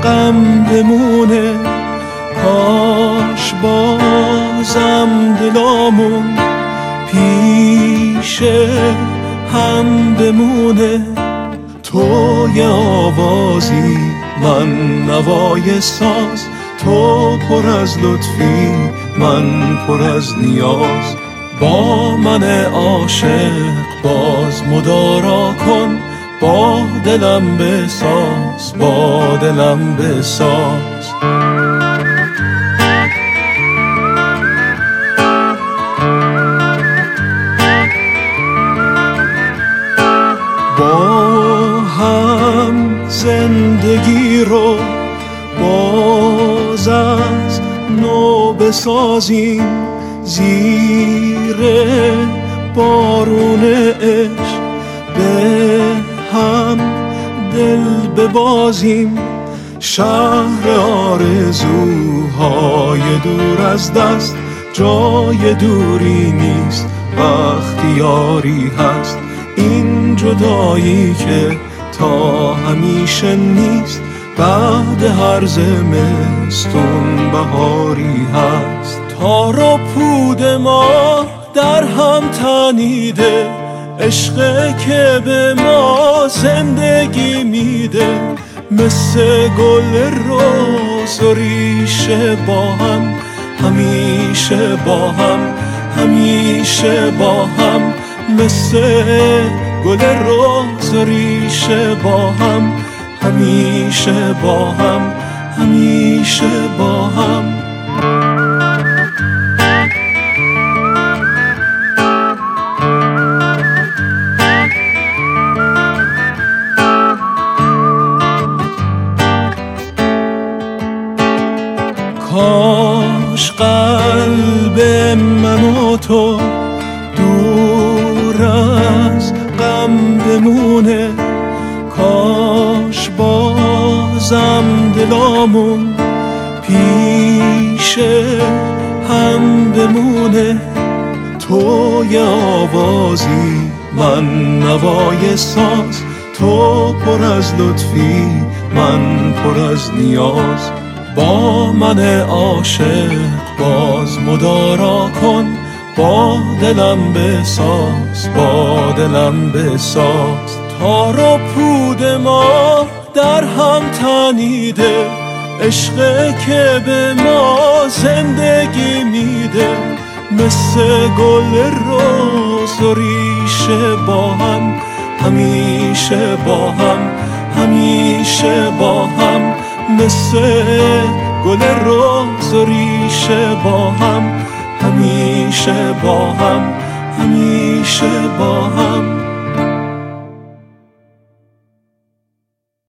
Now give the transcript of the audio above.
غم بمونه، کاش بازم دلامون پیش هم بمونه. تو یه آوازی، من نوای ساز، تو پر از لطفی، من پر از نیاز. با من عاشق باز مدارا کن، با دلم بساز، با دلم بساز. با هم زندگی رو باز از نو بسازیم، زیر بارون عشق به هم دل ببازیم. شهر آرزوهای دور از دست، جای دوری نیست وقتی یاری هست. این جدایی که تا همیشه نیست، بعد هر زمستون بهاری هست. تار و پود ما در هم تنیده، عشقه که به ما زندگی میده. مثل گل روز و ریشه با هم، همیشه با هم، همیشه با هم. مثل گل روز و ریشه با هم، همیشه با هم، همیشه با هم. کاش قلب من و تو دور از غم بمونه، کاش بازم دلامون پیش هم بمونه. تو یه آوازی، من نوای ساز، تو پر از لطفی، من پر از نیاز. با من عاشق باز مدارا کن، با دلم بساز، با دلم بساز. تار و پود ما در هم تنیده، عشقه که به ما زندگی میده. مثل گل روز و ریشه با هم، همیشه با هم، همیشه با هم. مثل گل روز و ریشه با هم، همیشه با هم، همیشه با هم.